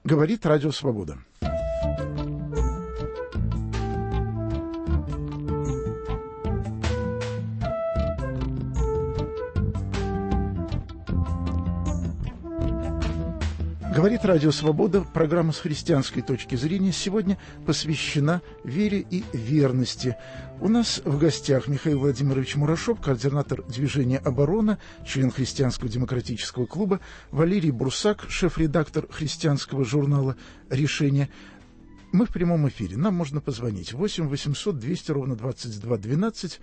Говорит Радио Свобода. Говорит Радио Свобода, программа с христианской точки зрения сегодня посвящена вере и верности. У нас в гостях Михаил Владимирович Мурашов, координатор движения «Оборона», член Христианского демократического клуба, Валерий Брусак, шеф-редактор христианского журнала «Решение». Мы в прямом эфире. Нам можно позвонить 8 800 200 ровно 22 12.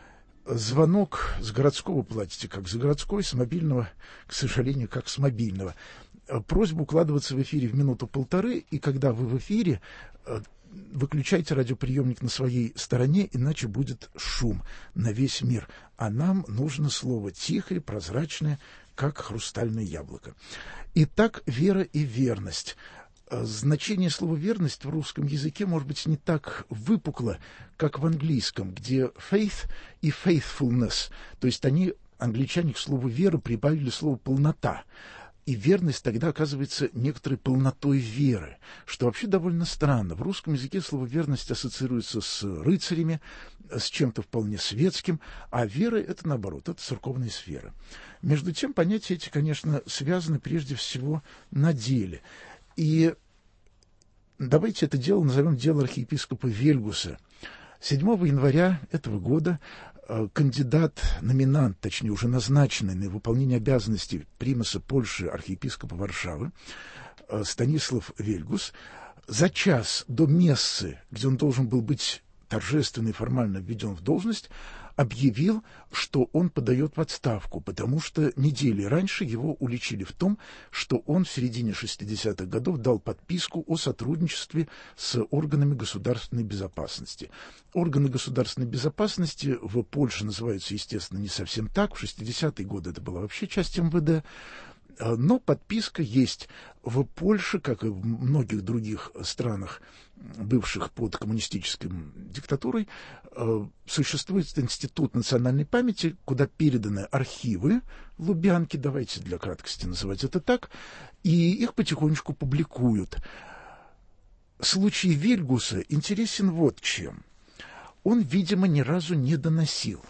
Звонок с городского платите как за городской, с мобильного, к сожалению, как с мобильного. Просьба укладываться в эфире в минуту-полторы, и когда вы в эфире, выключайте радиоприемник на своей стороне, иначе будет шум на весь мир. А нам нужно слово тихое, прозрачное, как хрустальное яблоко. Итак, вера и верность. Значение слова «верность» в русском языке может быть не так выпукло, как в английском, где faith и faithfulness, то есть англичане, к слову «вера» прибавили слово «полнота». И верность тогда оказывается некоторой полнотой веры, что вообще довольно странно. В русском языке слово «верность» ассоциируется с рыцарями, с чем-то вполне светским, а вера — это наоборот, это церковная сфера. Между тем, понятия эти, конечно, связаны прежде всего на деле. И давайте это дело назовем дело архиепископа Вельгуса. 7 января этого года кандидат-номинант, точнее уже назначенный на выполнение обязанностей примаса Польши архиепископа Варшавы Станислав Вельгус за час до мессы, где он должен был быть торжественно и формально введен в должность, объявил, что он подает в отставку, потому что недели раньше его уличили в том, что он в середине 60-х годов дал подписку о сотрудничестве с органами государственной безопасности. Органы государственной безопасности в Польше называются, естественно, не совсем так. В 60-е годы это была вообще часть МВД. Но подписка есть в Польше, как и в многих других странах, бывших под коммунистической диктатурой. Существует Институт национальной памяти, куда переданы архивы Лубянки, давайте для краткости называть это так, и их потихонечку публикуют. Случай Вельгуса интересен вот чем. Он, видимо, ни разу не доносил.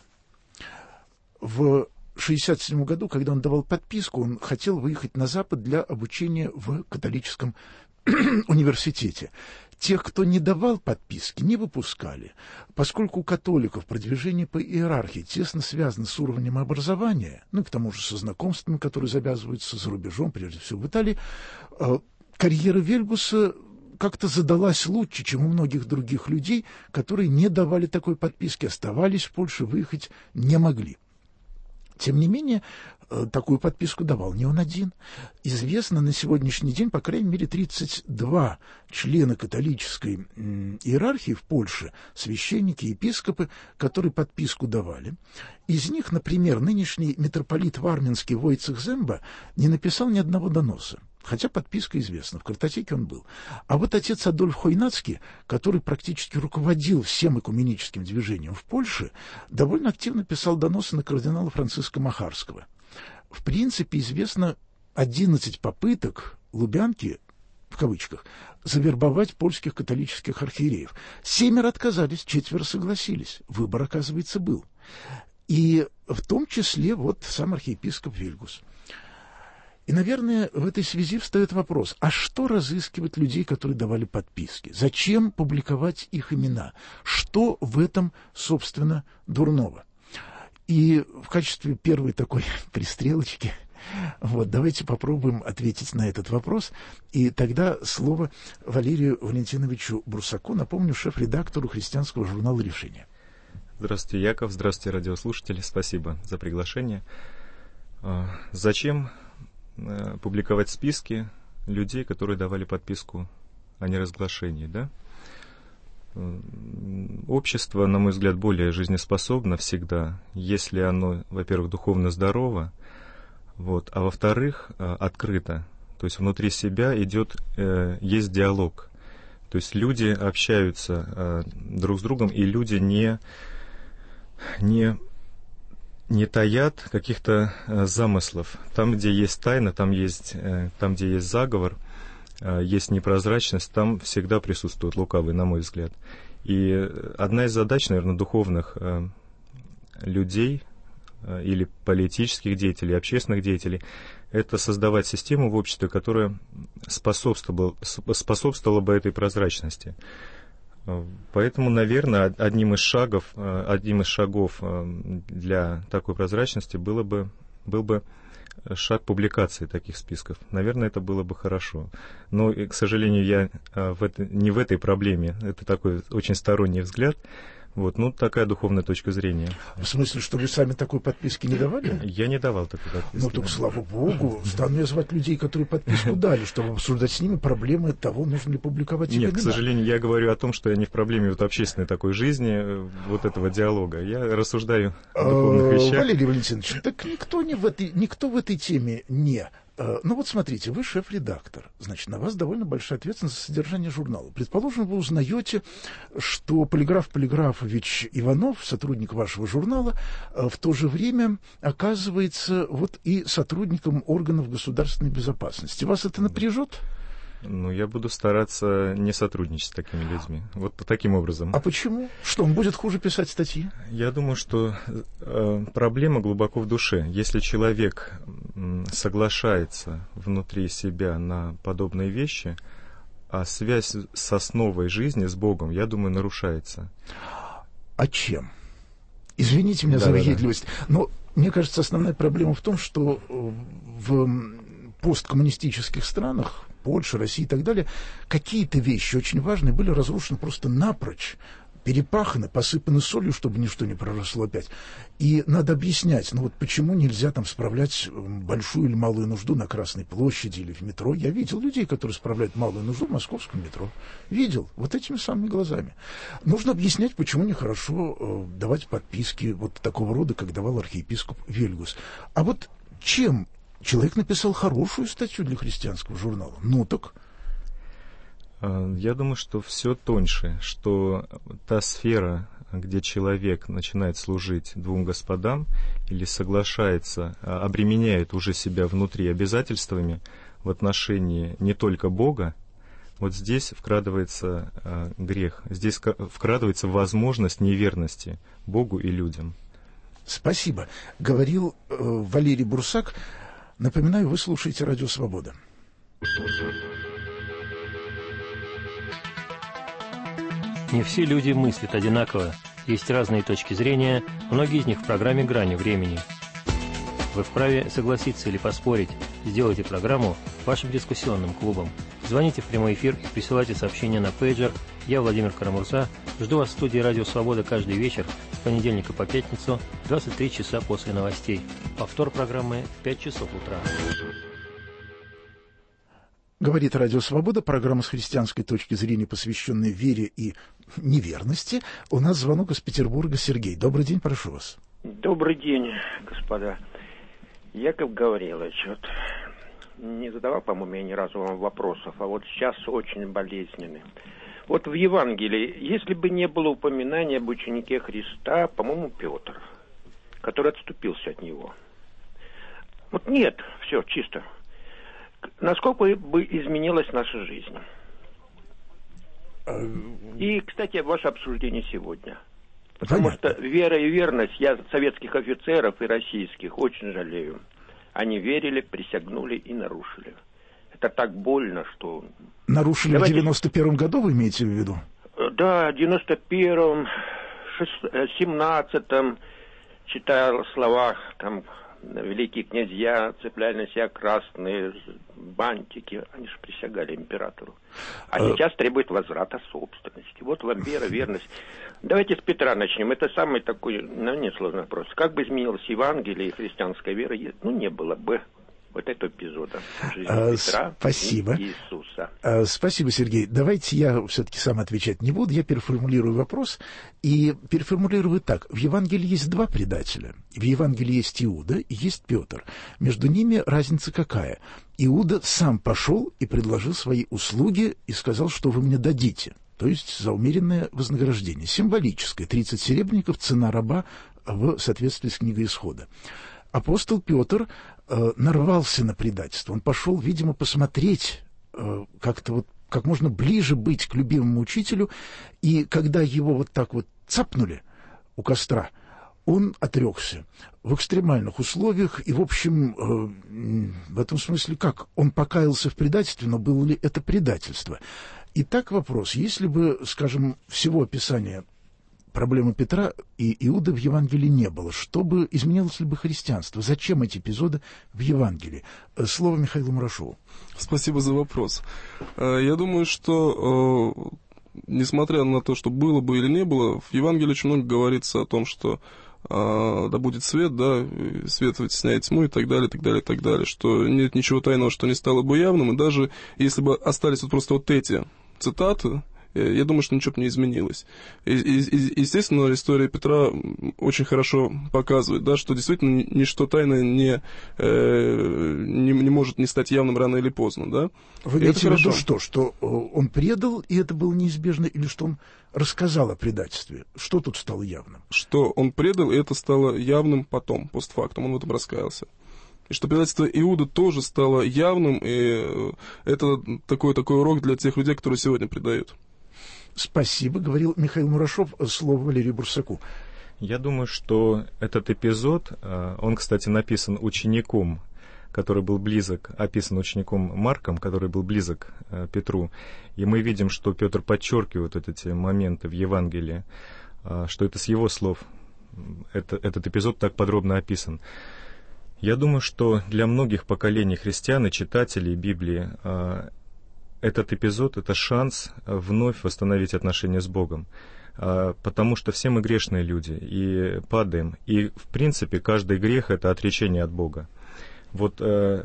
В 1967 году, когда он давал подписку, он хотел выехать на Запад для обучения в католическом университете. Тех, кто не давал подписки, не выпускали, поскольку у католиков продвижение по иерархии тесно связано с уровнем образования, ну и к тому же со знакомствами, которые завязываются за рубежом, прежде всего в Италии, карьера Вельгуса как-то задалась лучше, чем у многих других людей, которые не давали такой подписки, оставались в Польше, выехать не могли. Тем не менее, такую подписку давал не он один. Известно на сегодняшний день, по крайней мере, 32 члена католической иерархии в Польше, священники, епископы, которые подписку давали. Из них, например, нынешний митрополит Варминский Войцех Земба не написал ни одного доноса. Хотя подписка известна, в картотеке он был. А вот отец Адольф Хойнацкий, который практически руководил всем экуменическим движением в Польше, довольно активно писал доносы на кардинала Франциска Махарского. В принципе, известно 11 попыток Лубянки, в кавычках, завербовать польских католических архиереев. 7 отказались, 4 согласились. Выбор, оказывается, был. И в том числе вот сам архиепископ Вельгус. И, наверное, в этой связи встает вопрос, а что разыскивать людей, которые давали подписки? Зачем публиковать их имена? Что в этом, собственно, дурного? И в качестве первой такой пристрелочки, давайте попробуем ответить на этот вопрос. И тогда слово Валерию Валентиновичу Брусаку, напомню, шеф-редактору христианского журнала «Решение». Здравствуйте, Яков, здравствуйте, радиослушатели, спасибо за приглашение. Зачем публиковать списки людей, которые давали подписку о неразглашении, да? Общество, на мой взгляд, более жизнеспособно всегда, если оно, во-первых, духовно здорово, а во-вторых, открыто. То есть внутри себя есть диалог. То есть люди общаются друг с другом, и люди не таят каких-то замыслов. Там, где есть тайна, там, где есть заговор, есть непрозрачность, там всегда присутствует лукавый, на мой взгляд. И одна из задач, наверное, духовных людей или политических деятелей, общественных деятелей, это создавать систему в обществе, которая способствовала бы этой прозрачности. Поэтому, наверное, одним из шагов для такой прозрачности был бы шаг публикации таких списков. Наверное, это было бы хорошо. Но, к сожалению, я не в этой проблеме. Это такой очень сторонний взгляд. Такая духовная точка зрения. В смысле, что вы сами такой подписки не давали? Я не давал такой подписки. Ну, так, слава богу, стану я звать людей, которые подписку дали, чтобы обсуждать с ними проблемы того, нужно ли публиковать их. Нет, к сожалению, я говорю о том, что я не в проблеме общественной такой жизни, этого диалога. Я рассуждаю о духовных вещах. Валерий Валентинович, так никто в этой теме не... Смотрите, вы шеф-редактор, значит, на вас довольно большая ответственность за содержание журнала. Предположим, вы узнаете, что Полиграф Полиграфович Иванов, сотрудник вашего журнала, в то же время оказывается и сотрудником органов государственной безопасности. Вас это напряжет? Я буду стараться не сотрудничать с такими людьми. Таким образом. А почему? Что, он будет хуже писать статьи? Я думаю, что проблема глубоко в душе. Если человек соглашается внутри себя на подобные вещи, а связь с основой жизни, с Богом, я думаю, нарушается. А чем? Извините меня за въедливость, но мне кажется, основная проблема в том, что в посткоммунистических странах, Польша, Россия и так далее, какие-то вещи очень важные были разрушены просто напрочь, перепаханы, посыпаны солью, чтобы ничто не проросло опять. И надо объяснять, почему нельзя там справлять большую или малую нужду на Красной площади или в метро. Я видел людей, которые справляют малую нужду в московском метро. Видел, этими самыми глазами. Нужно объяснять, почему нехорошо давать подписки такого рода, как давал архиепископ Вельгус. А чем человек написал хорошую статью для христианского журнала? Так... Я думаю, что все тоньше, что та сфера, где человек начинает служить двум господам или соглашается, обременяет уже себя внутри обязательствами в отношении не только Бога, здесь вкрадывается грех, здесь вкрадывается возможность неверности Богу и людям. Спасибо. Говорил Валерий Бурсак. Напоминаю, вы слушаете «Радио Свобода». Не все люди мыслят одинаково. Есть разные точки зрения, многие из них в программе «Грани времени». Вы вправе согласиться или поспорить. Сделайте программу вашим дискуссионным клубом. Звоните в прямой эфир и присылайте сообщения на пейджер. Я, Владимир Карамурза, жду вас в студии «Радио Свобода» каждый вечер с понедельника по пятницу, 23 часа после новостей. Повтор программы в 5 часов утра. Говорит «Радио Свобода», программа с христианской точки зрения, посвященная вере и неверности. У нас звонок из Петербурга. Сергей. Добрый день, прошу вас. Добрый день, господа. Яков Гаврилович, не задавал, по-моему, я ни разу вам вопросов, а сейчас очень болезненный. В Евангелии, если бы не было упоминания об ученике Христа, по-моему, Петр, который отступился от него. Нет, все, чисто. Насколько бы изменилась наша жизнь? И, кстати, ваше обсуждение сегодня. Потому что вера и верность, я советских офицеров и российских очень жалею. Они верили, присягнули и нарушили. Это так больно, что... Нарушили в 91-м году, вы имеете в виду? Да, в 91-м, 17-м, читал слова, там, великие князья цепляли на себя красные бантики, они же присягали императору. А сейчас требуют возврата собственности. Вам вера, верность. Давайте с Петра начнем. Это самый такой, несложный вопрос. Как бы изменилось Евангелие и христианская вера, не было бы этого эпизода жизни Петра Спасибо. И Иисуса. Спасибо, Сергей. Давайте я все-таки сам отвечать не буду. Я переформулирую вопрос. И переформулирую так. В Евангелии есть два предателя. В Евангелии есть Иуда и есть Петр. Между ними разница какая? Иуда сам пошел и предложил свои услуги и сказал, что вы мне дадите. То есть за умеренное вознаграждение. Символическое. 30 серебряников, цена раба в соответствии с книгой Исхода. Апостол Петр нарвался на предательство. Он пошел, видимо, посмотреть, как-то вот как можно ближе быть к любимому учителю, и когда его вот так вот цапнули у костра, он отрекся в экстремальных условиях, и, в общем, в этом смысле как? Он покаялся в предательстве, но было ли это предательство? Итак, вопрос. Если бы, скажем, всего описания проблемы Петра и Иуды в Евангелии не было, что бы изменилось ли бы христианство? Зачем эти эпизоды в Евангелии? Слово Михаилу Мурашову. Спасибо за вопрос. Я думаю, что, несмотря на то, что было бы или не было, в Евангелии очень много говорится о том, что да будет свет, да, свет вытесняет тьму и так далее, так далее, так далее, что нет ничего тайного, что не стало бы явным, и даже если бы остались вот просто вот эти цитаты, я думаю, что ничего бы не изменилось. Естественно, история Петра очень хорошо показывает, да, что действительно ничто тайное не может не стать явным рано или поздно. Да? Вы имеете в виду что он предал, и это было неизбежно, или что он рассказал о предательстве? Что тут стало явным? Что он предал, и это стало явным потом, постфактум, он в этом раскаялся. И что предательство Иуды тоже стало явным, и это такой урок для тех людей, которые сегодня предают. Спасибо, говорил Михаил Мурашов. Слово Валерию Бурсаку. Я думаю, что этот эпизод, он, кстати, написан учеником, который был близок, описан учеником Марком, который был близок Петру. И мы видим, что Петр подчеркивает вот эти моменты в Евангелии, что это с его слов этот эпизод так подробно описан. Я думаю, что для многих поколений христиан и читателей Библии этот эпизод — это шанс вновь восстановить отношения с Богом, потому что все мы грешные люди и падаем, и, в принципе, каждый грех — это отречение от Бога. Вот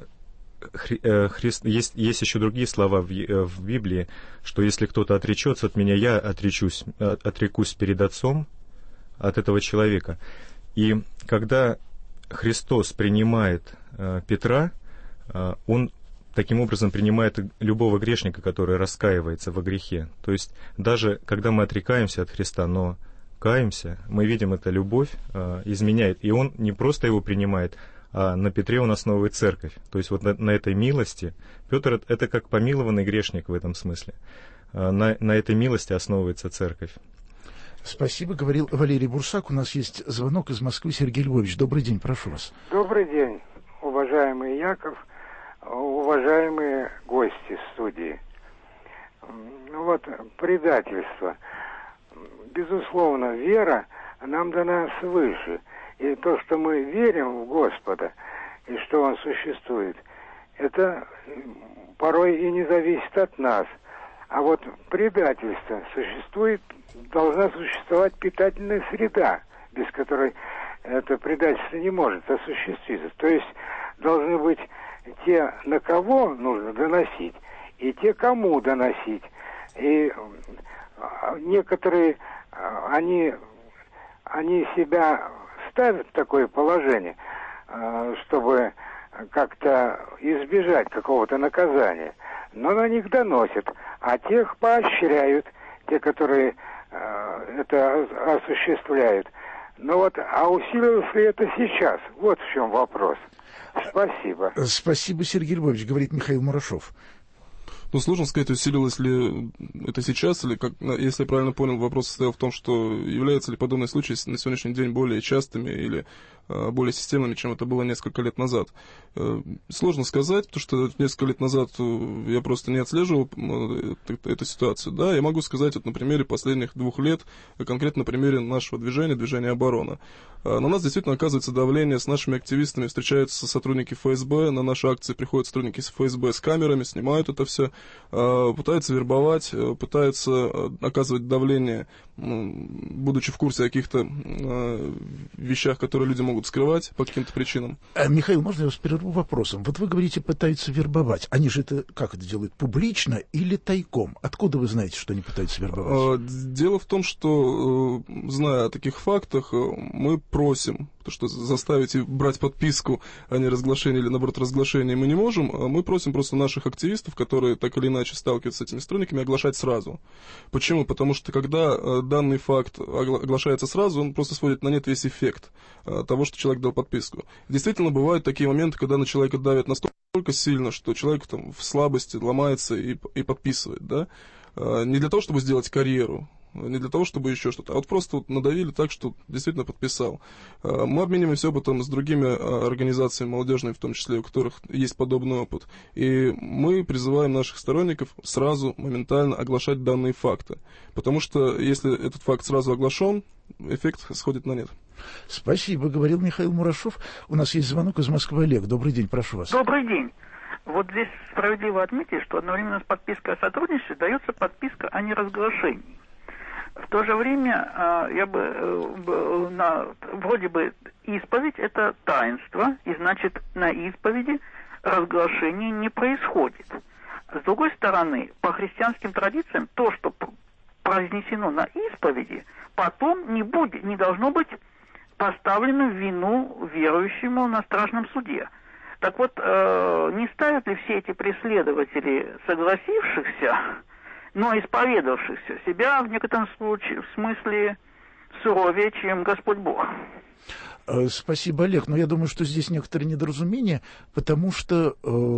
есть еще другие слова в Библии, что если кто-то отречется от меня, я отрекусь перед Отцом от этого человека. И когда Христос принимает Петра, Он таким образом принимает любого грешника, который раскаивается во грехе. То есть даже когда мы отрекаемся от Христа, но каемся, мы видим, эта любовь изменяет. И Он не просто его принимает, а на Петре Он основывает церковь. То есть вот на этой милости, Петр — это как помилованный грешник в этом смысле. На этой милости основывается церковь. Спасибо, говорил Валерий Бурсак. У нас есть звонок из Москвы. Сергей Львович, добрый день, прошу вас. Добрый день, уважаемый Яков, уважаемые гости студии. Ну вот, предательство. Безусловно, вера нам дана свыше. И то, что мы верим в Господа, и что Он существует, это порой и не зависит от нас. А вот предательство должна существовать питательная среда, без которой это предательство не может осуществиться. То есть должны быть те, на кого нужно доносить, и те, кому доносить. И некоторые, они себя ставят в такое положение, чтобы как-то избежать какого-то наказания, но на них доносят, а тех поощряют, те, которые это осуществляют. Но вот, а усилилось ли это сейчас? Вот в чем вопрос. Спасибо. Спасибо, Сергей Львович, говорит Михаил Мурашов. Ну, сложно сказать, усилилось ли это сейчас, или, если я правильно понял, вопрос состоял в том, что являются ли подобные случаи на сегодняшний день более частыми или более системными, чем это было несколько лет назад. Сложно сказать, потому что несколько лет назад я просто не отслеживал эту ситуацию. Да, я могу сказать вот на примере последних 2 лет, конкретно на примере нашего движения «Оборона». На нас действительно оказывается давление, с нашими активистами встречаются сотрудники ФСБ, на наши акции приходят сотрудники ФСБ с камерами, снимают это все, пытаются вербовать, пытаются оказывать давление, будучи в курсе о каких-то вещах, которые люди могут скрывать по каким-то причинам. Михаил, можно я вас прерву вопросом? Вот вы говорите, пытаются вербовать. Они же это, как это делают, публично или тайком? Откуда вы знаете, что они пытаются вербовать? Дело в том, что, зная о таких фактах, мы просим, потому что заставить и брать подписку, а не разглашение или, наоборот, разглашение мы не можем. Мы просим просто наших активистов, которые так так или иначе сталкивается с этими сторонниками, оглашать сразу. Почему? Потому что когда данный факт оглашается сразу, он просто сводит на нет весь эффект того, что человек дал подписку. Действительно, бывают такие моменты, когда на человека давят настолько сильно, что человек там в слабости ломается и подписывает, да? Не для того, чтобы сделать карьеру, не для того, чтобы еще что-то, а вот просто вот надавили так, что действительно подписал. Мы обмениваемся опытом с другими организациями молодежными, в том числе, у которых есть подобный опыт. И мы призываем наших сторонников сразу, моментально оглашать данные факты. Потому что если этот факт сразу оглашен, эффект сходит на нет. Спасибо, говорил Михаил Мурашов. У нас есть звонок из Москвы. Олег, добрый день, прошу вас. Добрый день. Вот здесь справедливо отметить, что одновременно с подпиской о сотрудничестве дается подписка о неразглашении. В то же время вроде бы исповедь – это таинство, и значит на исповеди разглашение не происходит. С другой стороны, по христианским традициям, то, что произнесено на исповеди, потом не должно быть поставлено в вину верующему на страшном суде. Так вот, не ставят ли все эти преследователи согласившихся, но исповедавшихся себя в некотором смысле суровее, чем Господь Бог? Спасибо, Олег. Но я думаю, что здесь некоторые недоразумения, потому что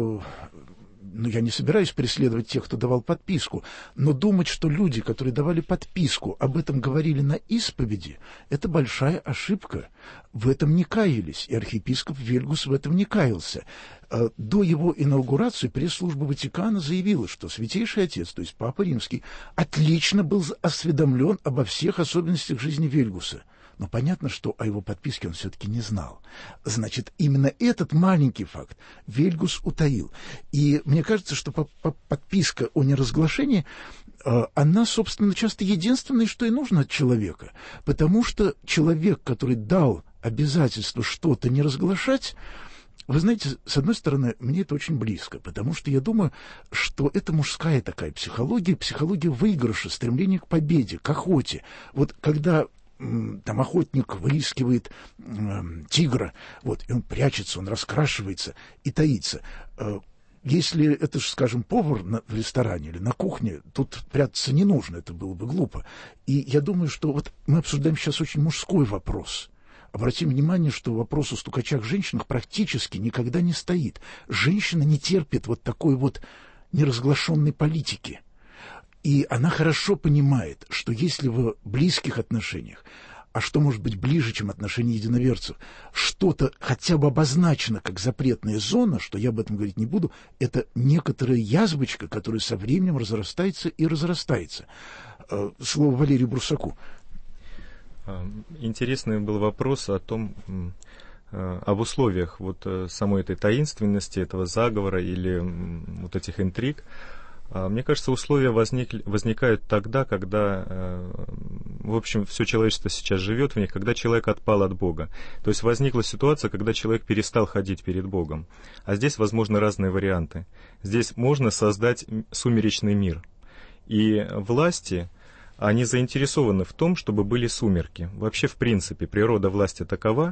я не собираюсь преследовать тех, кто давал подписку, но думать, что люди, которые давали подписку, об этом говорили на исповеди, это большая ошибка. В этом не каялись, и архиепископ Вельгус в этом не каялся. До его инаугурации пресс-служба Ватикана заявила, что Святейший Отец, то есть Папа Римский, отлично был осведомлен обо всех особенностях жизни Вельгуса. Но понятно, что о его подписке он все-таки не знал. Значит, именно этот маленький факт Вельгус утаил. И мне кажется, что подписка о неразглашении, она, собственно, часто единственное, что и нужно от человека. Потому что человек, который дал обязательство что-то не разглашать, вы знаете, с одной стороны, мне это очень близко, потому что я думаю, что это мужская такая психология выигрыша, стремление к победе, к охоте. Вот когда там охотник выискивает тигра, и он прячется, он раскрашивается и таится. Если это, скажем, повар в ресторане или на кухне, тут прятаться не нужно, это было бы глупо. И я думаю, что мы обсуждаем сейчас очень мужской вопрос. Обратим внимание, что вопрос о стукачах-женщинах практически никогда не стоит. Женщина не терпит такой неразглашенной политики. И она хорошо понимает, что если в близких отношениях, а что может быть ближе, чем отношения единоверцев, что-то хотя бы обозначено как запретная зона, что я об этом говорить не буду, это некоторая язвочка, которая со временем разрастается и разрастается. Слово Валерию Брусаку. Интересный был вопрос об условиях самой этой таинственности, этого заговора или этих интриг. Мне кажется, условия возникают тогда, когда, в общем, все человечество сейчас живет в них, когда человек отпал от Бога. То есть возникла ситуация, когда человек перестал ходить перед Богом. А здесь возможны разные варианты. Здесь можно создать сумеречный мир. И власти, они заинтересованы в том, чтобы были сумерки. Вообще, в принципе, природа власти такова,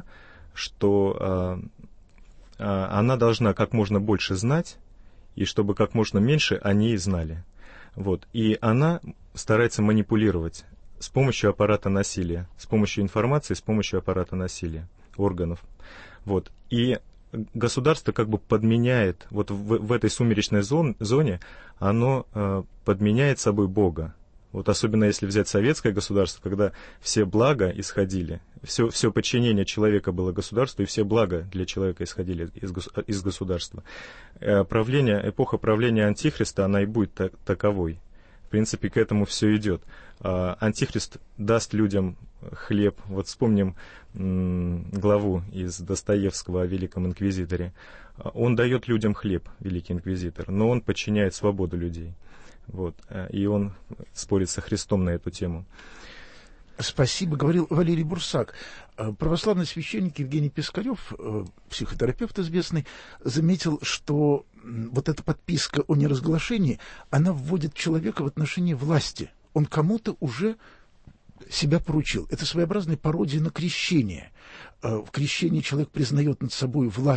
что она должна как можно больше знать, и чтобы как можно меньше о ней знали. И она старается манипулировать с помощью аппарата насилия, с помощью информации, с помощью аппарата насилия, органов. И государство подменяет, в этой сумеречной зоне, оно подменяет собой Бога. Особенно если взять советское государство, когда все блага исходили, все подчинение человека было государству, и все блага для человека исходили из государства. Эпоха правления Антихриста, она и будет таковой. В принципе, к этому все идет. Антихрист даст людям хлеб. Вспомним главу из Достоевского о Великом Инквизиторе. Он дает людям хлеб, Великий Инквизитор, но он подчиняет свободу людей. И он спорит со Христом на эту тему. Спасибо, говорил Валерий Бурсак. Православный священник Евгений Пискарев, психотерапевт известный, заметил, что эта подписка о неразглашении, она вводит человека в отношение власти. Он кому-то уже себя поручил. Это своеобразная пародия на крещение. В крещении человек признает над собой власть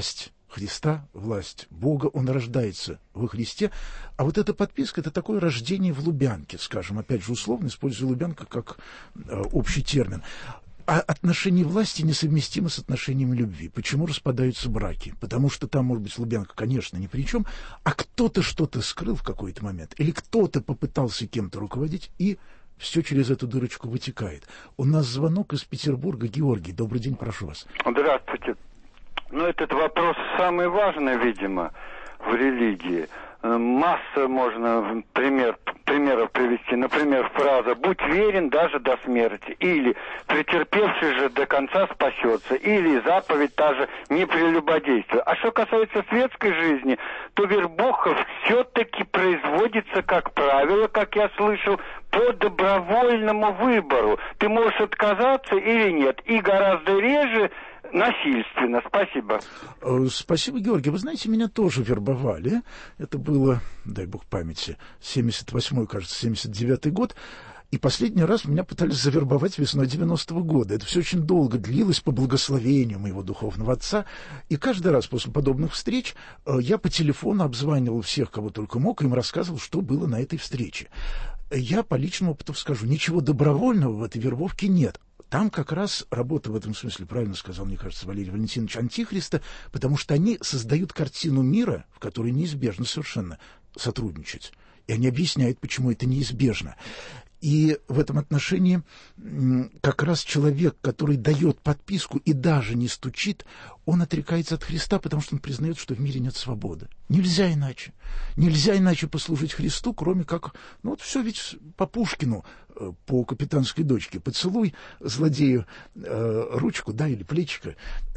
Христа, власть Бога, он рождается во Христе. А вот эта подписка — это такое рождение в Лубянке, скажем, опять же условно, используя Лубянка как общий термин. А отношения власти несовместимы с отношениями любви. Почему распадаются браки? Потому что там, может быть, Лубянка, конечно, ни при чем, а кто-то что-то скрыл в какой-то момент, или кто-то попытался кем-то руководить, и все через эту дырочку вытекает. У нас звонок из Петербурга. Георгий, добрый день, прошу вас. Здравствуйте. Этот вопрос самый важный, видимо, в религии. Масса можно примеров привести. Например, фраза «будь верен даже до смерти», или «претерпевший же до конца спасется», или заповедь та же «не прелюбодействуй». А что касается светской жизни, то вербовка все-таки производится, как правило, как я слышал, по добровольному выбору. Ты можешь отказаться или нет. И гораздо реже насильственно. Спасибо. Спасибо, Георгий. Вы знаете, меня тоже вербовали. Это было, дай бог памяти, 78-й, кажется, 79-й год. И последний раз меня пытались завербовать весной 90-го года. Это все очень долго длилось по благословению моего духовного отца. И каждый раз после подобных встреч я по телефону обзванивал всех, кого только мог, и им рассказывал, что было на этой встрече. Я по личному опыту скажу, ничего добровольного в этой вербовке нет. Там как раз работа в этом смысле, правильно сказал, мне кажется, Валерий Валентинович, Антихриста, потому что они создают картину мира, в которой неизбежно совершенно сотрудничать. И они объясняют, почему это неизбежно. И в этом отношении как раз человек, который дает подписку и даже не стучит, он отрекается от Христа, потому что он признает, что в мире нет свободы. Нельзя иначе. Нельзя иначе послужить Христу, кроме как... все ведь по Пушкину, по «Капитанской дочке». Поцелуй злодею ручку, или плечико,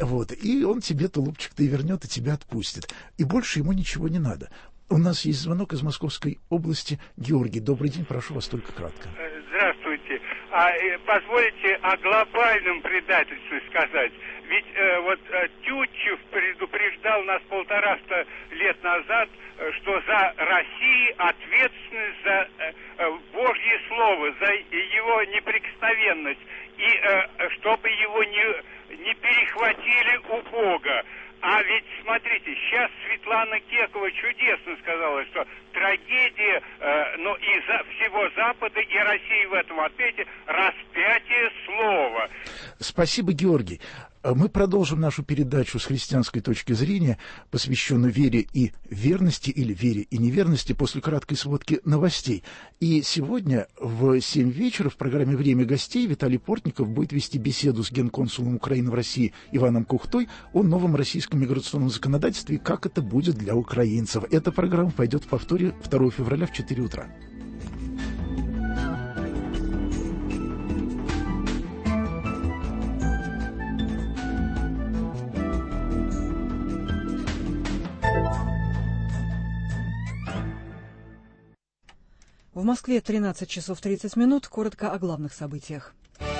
и он тебе тулупчик-то и вернет, и тебя отпустит. И больше ему ничего не надо. У нас есть звонок из Московской области. Георгий, добрый день, прошу вас только кратко. Здравствуйте. Позволите о глобальном предательстве сказать. Ведь Тютчев предупреждал нас 150 лет назад, что за Россией ответственность за Божье Слово, за его неприкосновенность, и чтобы его не перехватили у Бога. А ведь, смотрите, сейчас Светлана Кекова чудесно сказала, что трагедия, всего Запада и России в этом ответе распятие слова. Спасибо, Георгий. Мы продолжим нашу передачу с христианской точки зрения, посвященную вере и верности, или вере и неверности, после краткой сводки новостей. И сегодня в 7 вечера в программе «Время гостей» Виталий Портников будет вести беседу с генконсулом Украины в России Иваном Кухтой о новом российском миграционном законодательстве и как это будет для украинцев. Эта программа пойдет в повторе 2 февраля в 4 утра. В Москве 13 часов 30 минут. Коротко о главных событиях.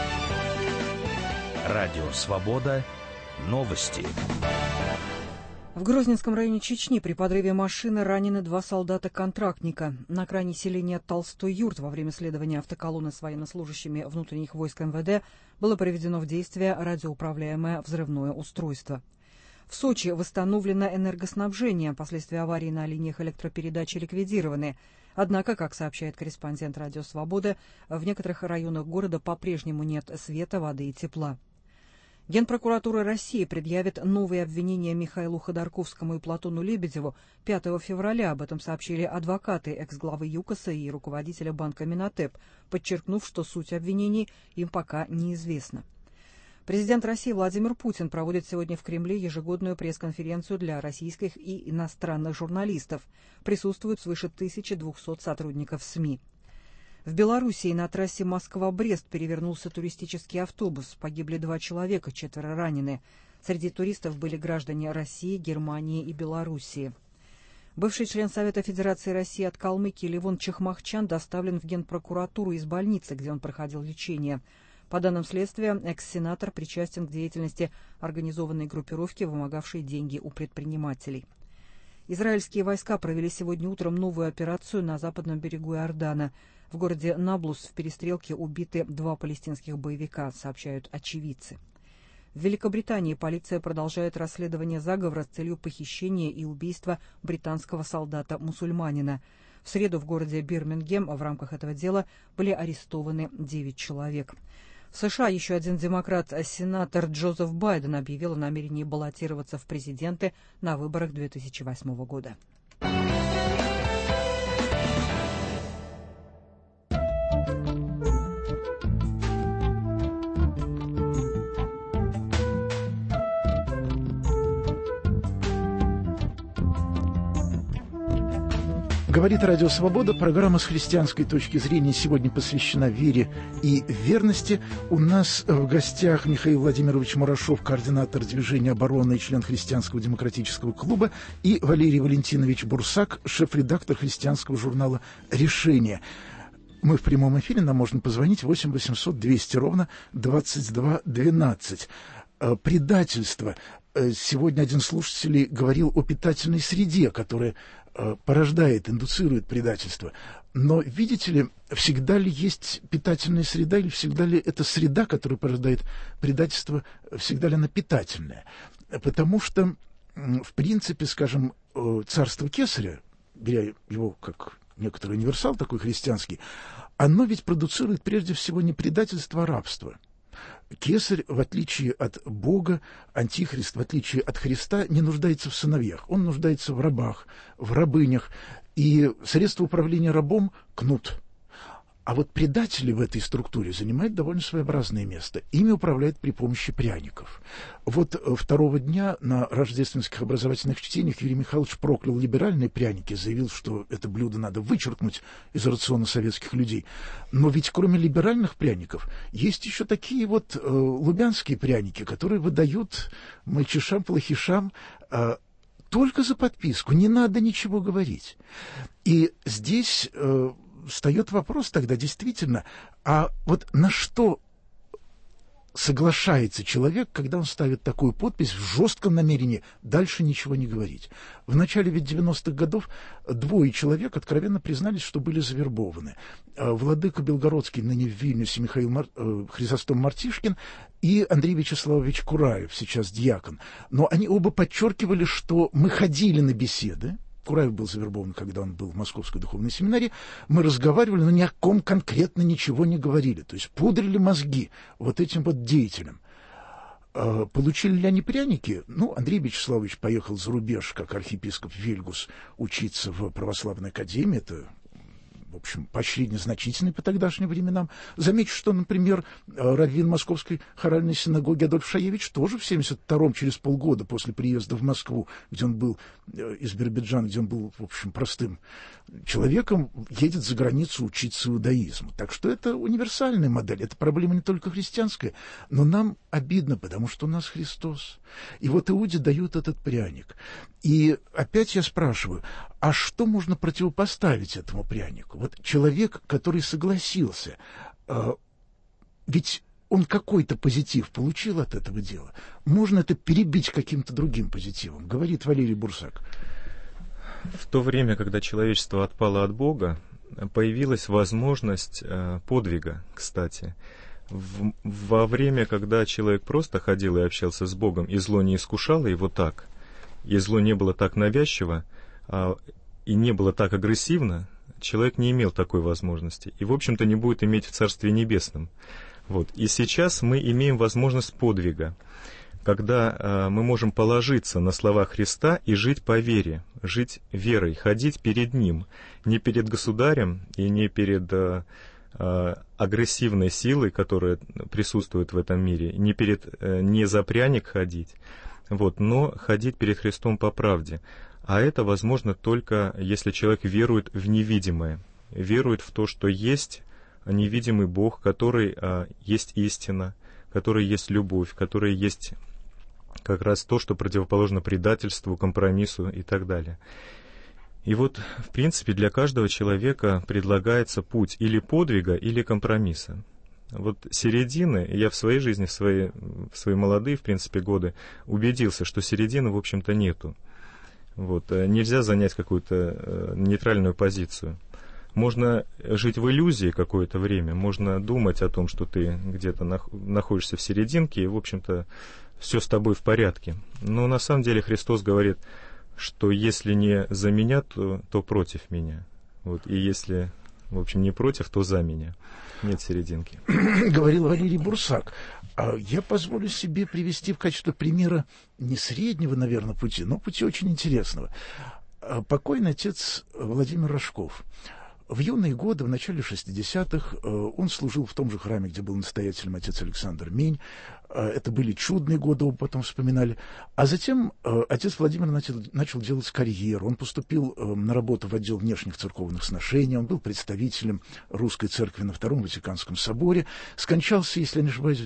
Радио «Свобода». Новости. В Грозненском районе Чечни при подрыве машины ранены 2 солдата-контрактника. На окраине селения Толстой-Юрт во время следования автоколонны с военнослужащими внутренних войск МВД было приведено в действие радиоуправляемое взрывное устройство. В Сочи восстановлено энергоснабжение. Последствия аварии на линиях электропередачи ликвидированы. Однако, как сообщает корреспондент «Радио Свобода», в некоторых районах города по-прежнему нет света, воды и тепла. Генпрокуратура России предъявит новые обвинения Михаилу Ходорковскому и Платону Лебедеву 5 февраля. Об этом сообщили адвокаты экс-главы ЮКОСа и руководителя банка Минотеп, подчеркнув, что суть обвинений им пока неизвестна. Президент России Владимир Путин проводит сегодня в Кремле ежегодную пресс-конференцию для российских и иностранных журналистов. Присутствуют свыше 1200 сотрудников СМИ. В Белоруссии на трассе Москва-Брест перевернулся туристический автобус. Погибли 2 человека, 4 ранены. Среди туристов были граждане России, Германии и Белоруссии. Бывший член Совета Федерации России от Калмыкии Левон Чахмахчан доставлен в Генпрокуратуру из больницы, где он проходил лечение. По данным следствия, экс-сенатор причастен к деятельности организованной группировки, вымогавшей деньги у предпринимателей. Израильские войска провели сегодня утром новую операцию на западном берегу Иордана. В городе Наблус в перестрелке убиты 2 палестинских боевика, сообщают очевидцы. В Великобритании полиция продолжает расследование заговора с целью похищения и убийства британского солдата-мусульманина. В среду в городе Бирмингем в рамках этого дела были арестованы 9 человек. В США еще один демократ, сенатор Джозеф Байден, объявил о намерении баллотироваться в президенты на выборах 2008 года. Говорит Радио Свобода. Программа с христианской точки зрения сегодня посвящена вере и верности. У нас в гостях Михаил Владимирович Мурашов, координатор движения обороны и член Христианского демократического клуба, и Валерий Валентинович Бурсак, шеф-редактор христианского журнала «Решение». Мы в прямом эфире, нам можно позвонить 8 800 200 ровно 22 12. Предательство. Сегодня один слушатель говорил о питательной среде, которая порождает, индуцирует предательство. Но, видите ли, всегда ли есть питательная среда, или всегда ли эта среда, которая порождает предательство, всегда ли она питательная? Потому что, в принципе, скажем, царство Кесаря, беря его как некоторый универсал такой христианский, оно ведь продуцирует прежде всего не предательство, а рабство. Кесарь, в отличие от Бога, Антихрист, в отличие от Христа, не нуждается в сыновьях. Он нуждается в рабах, в рабынях. И средство управления рабом – кнут. А вот предатели в этой структуре занимают довольно своеобразное место. Ими управляют при помощи пряников. Вот второго дня на рождественских образовательных чтениях Юрий Михайлович проклял либеральные пряники, заявил, что это блюдо надо вычеркнуть из рациона советских людей. Но ведь кроме либеральных пряников есть еще такие вот лубянские пряники, которые выдают мальчишам-плохишам только за подписку, не надо ничего говорить. И здесь встает вопрос тогда действительно, а вот на что соглашается человек, когда он ставит такую подпись в жестком намерении дальше ничего не говорить? В начале ведь 90-х годов 2 человек откровенно признались, что были завербованы. Владыка Белгородский, ныне в Вильнюсе, Хризостом Мартишкин, и Андрей Вячеславович Кураев, сейчас диакон. Но они оба подчеркивали, что мы ходили на беседы. Кураев был завербован, когда он был в Московской духовной семинарии. Мы разговаривали, но ни о ком конкретно ничего не говорили. То есть пудрили мозги вот этим вот деятелям. Получили ли они пряники? Ну, Андрей Вячеславович поехал за рубеж, как архиепископ Вильгус, учиться в православной академии. Это, в общем, поощрение значительное по тогдашним временам. Замечу, что, например, раввин Московской хоральной синагоги Адольф Шаевич тоже в 72-м, через полгода после приезда в Москву, где он был из Биробиджана, где он был, в общем, простым человеком, едет за границу учиться иудаизму. Так что это универсальная модель, это проблема не только христианская, но нам обидно, потому что у нас Христос. И вот Иуде дают этот пряник. И опять я спрашиваю, а что можно противопоставить этому прянику? Вот человек, который согласился, ведь он какой-то позитив получил от этого дела. Можно это перебить каким-то другим позитивом, говорит Валерий Бурсак. В то время, когда человечество отпало от Бога, появилась возможность подвига, кстати. Во время, когда человек просто ходил и общался с Богом, и зло не искушало его так, и зло не было так навязчиво, и не было так агрессивно, человек не имел такой возможности. И, в общем-то, не будет иметь в Царстве Небесном. Вот. И сейчас мы имеем возможность подвига, когда мы можем положиться на слова Христа и жить по вере, жить верой, ходить перед Ним, не перед государем и не перед агрессивной силой, которая присутствует в этом мире, не за пряник ходить, вот, но ходить перед Христом по правде. А это возможно только если человек верует в невидимое, верует в то, что есть невидимый Бог, который есть истина, который есть любовь, который есть как раз то, что противоположно предательству, компромиссу и так далее. И вот, в принципе, для каждого человека предлагается путь или подвига, или компромисса. Вот середины, я в своей жизни, в свои молодые, в принципе, годы убедился, что середины, в общем-то, нету. Вот, нельзя занять какую-то нейтральную позицию. можно жить в иллюзии какое-то время, можно думать о том, что ты где-то находишься в серединке, и, в общем-то, все с тобой в порядке. Но на самом деле Христос говорит, что если не за меня, то против меня. Вот, и если, в общем, не против, то за меня. Нет серединки. Говорил Валерий Бурсак. Я позволю себе привести в качестве примера не среднего, наверное, пути, но пути очень интересного. Покойный отец Владимир Рожков. В юные годы, в начале 60-х, он служил в том же храме, где был настоятелем отец Александр Мень. Это были чудные годы, оба потом вспоминали. А затем отец Владимир начал делать карьеру. Он поступил на работу в отдел внешних церковных сношений. Он был представителем Русской Церкви на Втором Ватиканском соборе. Скончался, если я не ошибаюсь, в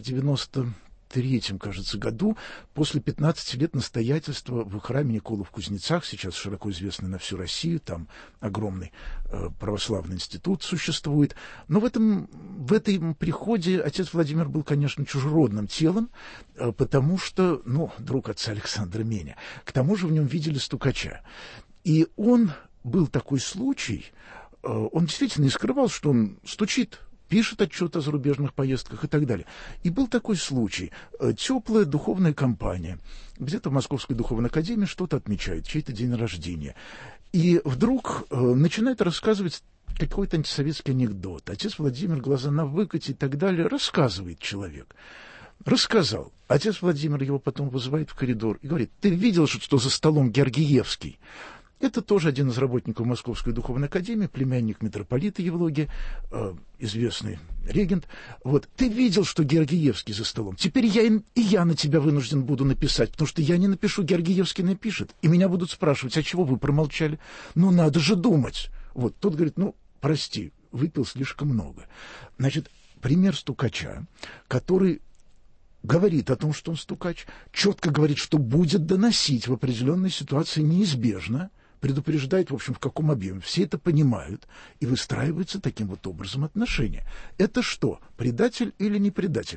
93-м, кажется, году, после 15 лет настоятельства в храме Никола в Кузнецах, сейчас широко известный на всю Россию, там огромный православный институт существует. Но в этом приходе отец Владимир был, конечно, чужеродным телом, потому что, друг отца Александра Меня, к тому же в нем видели стукача. И был такой случай, он действительно не скрывал, что он стучит, пишет отчет о зарубежных поездках и так далее. И был такой случай. Теплая духовная компания. Где-то в Московской духовной академии что-то отмечает, чей-то день рождения. И вдруг начинает рассказывать какой-то антисоветский анекдот. Отец Владимир, глаза на выкате и так далее. Рассказывает человек. Рассказал. Отец Владимир его потом вызывает в коридор и говорит: ты видел, что за столом Георгиевский? Это тоже один из работников Московской духовной академии, племянник митрополита Евлогия, известный регент. Вот, ты видел, что Георгиевский за столом? Теперь я на тебя вынужден буду написать, потому что я не напишу, Георгиевский напишет. И меня будут спрашивать: а чего вы промолчали? Надо же думать. Вот, тот говорит: прости, выпил слишком много. Значит, пример стукача, который говорит о том, что он стукач, четко говорит, что будет доносить в определенной ситуации неизбежно, предупреждает, в общем, в каком объеме. Все это понимают, и выстраиваются таким вот образом отношения. Это что, предатель или не предатель?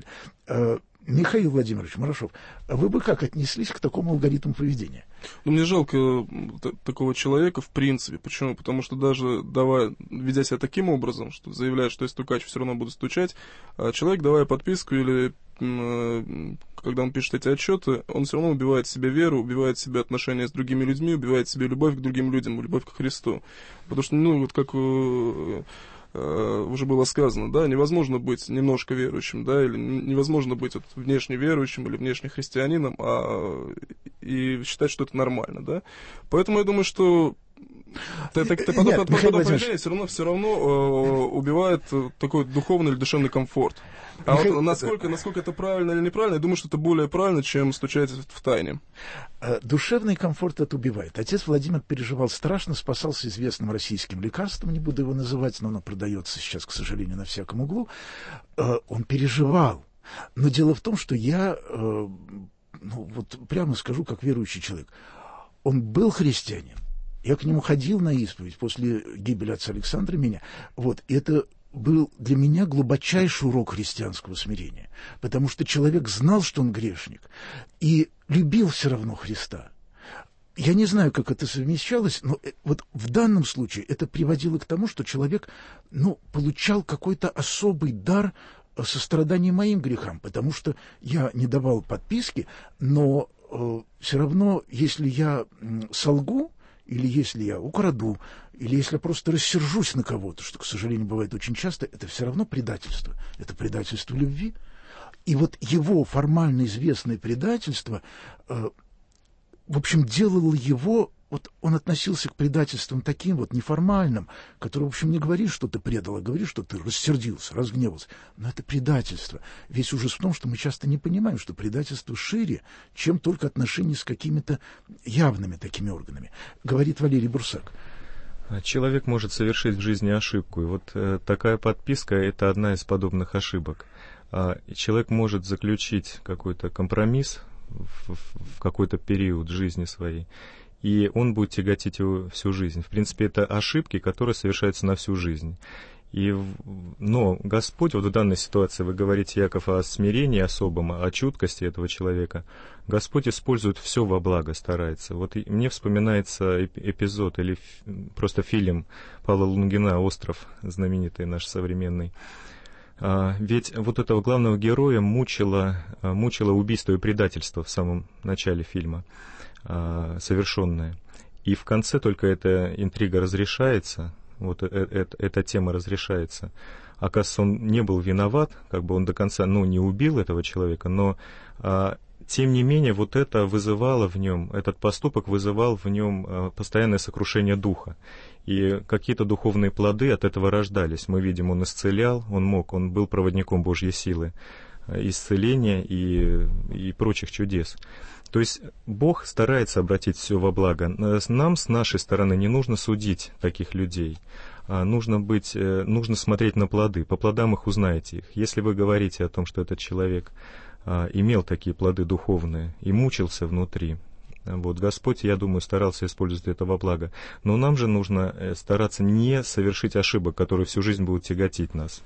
Михаил Владимирович Марашов, вы бы как отнеслись к такому алгоритму поведения? Мне жалко такого человека в принципе. Почему? Потому что даже ведя себя таким образом, что заявляет, что я стукач, все равно буду стучать, человек, давая подписку или когда он пишет эти отчеты, он все равно убивает себе веру, убивает себе отношения с другими людьми, убивает себе любовь к другим людям, любовь к Христу. Потому что, вот как уже было сказано, да, невозможно быть немножко верующим, да, или невозможно быть внешне верующим или внешне христианином, и считать, что это нормально, да. Поэтому я думаю, что подобное поведение все равно убивает такой духовный или душевный комфорт. Вот насколько это правильно или неправильно, я думаю, что это более правильно, чем стучать в тайне. Душевный комфорт это убивает. Отец Владимир переживал страшно, спасался известным российским лекарством, не буду его называть, но оно продается сейчас, к сожалению, на всяком углу. Он переживал. Но дело в том, что я, прямо скажу, как верующий человек, он был христианин. Я к нему ходил на исповедь после гибели отца Александра Меня. И это был для меня глубочайший урок христианского смирения, потому что человек знал, что он грешник, и любил все равно Христа. Я не знаю, как это совмещалось, но вот в данном случае это приводило к тому, что человек, получал какой-то особый дар сострадания моим грехам, потому что я не давал подписки, но все равно, если я солгу, или если я украду, или если я просто рассержусь на кого-то, что, к сожалению, бывает очень часто, это все равно предательство. Это предательство любви. И вот его формально известное предательство, в общем, делало его... он относился к предательствам таким неформальным, которые, в общем, не говорит, что ты предал, а говорит, что ты рассердился, разгневался. Но это предательство. Весь ужас в том, что мы часто не понимаем, что предательство шире, чем только отношения с какими-то явными такими органами. Говорит Валерий Бурсак. Человек может совершить в жизни ошибку. И такая подписка – это одна из подобных ошибок. Человек может заключить какой-то компромисс в какой-то период жизни своей, и он будет тяготить его всю жизнь. В принципе, это ошибки, которые совершаются на всю жизнь. Но Господь, вот в данной ситуации, вы говорите, Яков, о смирении особом, о чуткости этого человека. Господь использует все во благо, старается. Вот мне вспоминается эпизод или просто фильм Павла Лунгина «Остров», знаменитый наш современный. Ведь вот этого главного героя мучило убийство и предательство в самом начале фильма, совершенное. И в конце только эта интрига разрешается, вот эта тема разрешается. Оказывается, он не был виноват, как бы он до конца, не убил этого человека, но тем не менее вот это вызывало в нем, этот поступок вызывал в нем постоянное сокрушение духа. И какие-то духовные плоды от этого рождались. Мы видим, он исцелял, он был проводником Божьей силы, исцеления и прочих чудес. То есть Бог старается обратить все во благо. Нам с нашей стороны не нужно судить таких людей. Нужно смотреть на плоды. По плодам их узнаете их. Если вы говорите о том, что этот человек имел такие плоды духовные и мучился внутри, вот, Господь, я думаю, старался использовать это во благо. Но нам же нужно стараться не совершить ошибок, которые всю жизнь будут тяготить нас.